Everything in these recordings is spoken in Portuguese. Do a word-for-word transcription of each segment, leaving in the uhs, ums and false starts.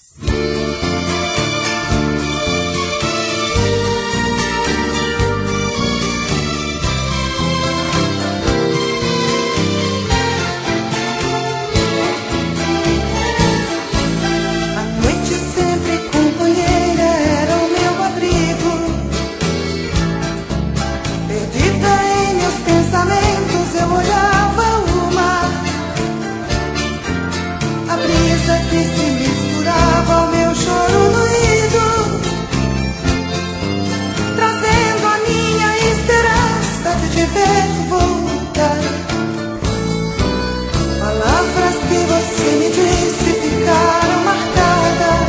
Que se misturava ao meu choro doído, trazendo a minha esperança de te ver voltar. Palavras que você me disse ficaram marcadas,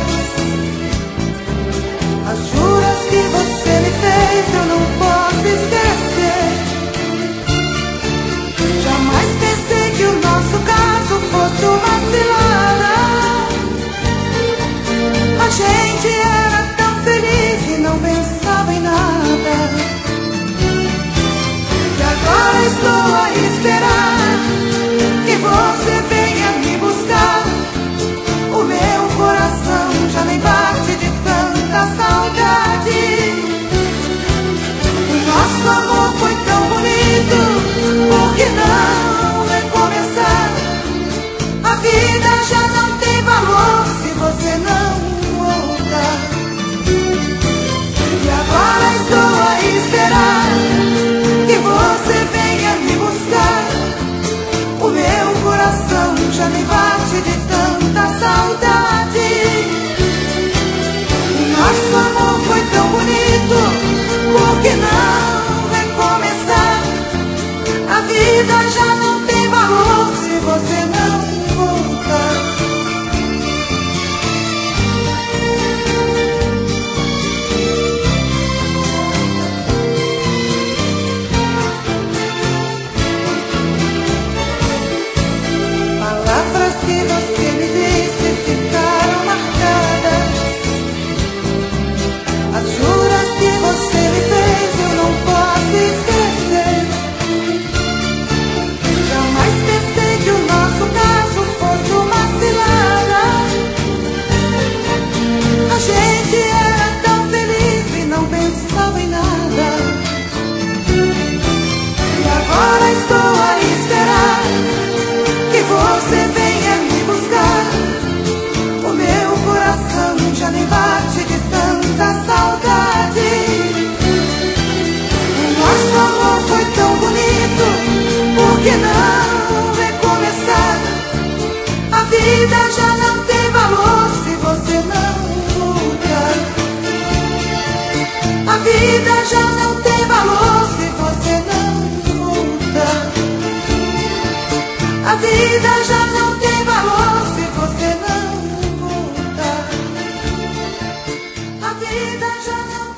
as juras que você me fez eu não posso esquecer. Jamais pensei que o nosso caso fosse uma cilada. A gente era tão feliz e não pensava em nada. E agora estou a esperar que você venha me buscar. O meu coração já nem bate de tanta saudade. O nosso amor foi tão bonito, por que não recomeçar? A vida já não tem valor se você não. E agora estou a esperar que você venha me buscar. O meu coração já nem bate de tanta saudade. Nosso amor foi tão bonito, por que não recomeçar? A vida já não tem valor se você não voltar. Que você me disse ficaram marcadas, as juras que você me fez eu não posso esquecer. Jamais pensei que o nosso caso fosse uma cilada. A gente era tão feliz e não pensava em nada. E agora estou a esperar que você venha me buscar. O meu coração já nem bate de tanta saudade. O nosso amor foi tão bonito, por que não recomeçar? A vida já não tem valor se você não voltar. A vida já não tem valor se você não voltar. A vida já não tem valor se você não voltar. A vida já não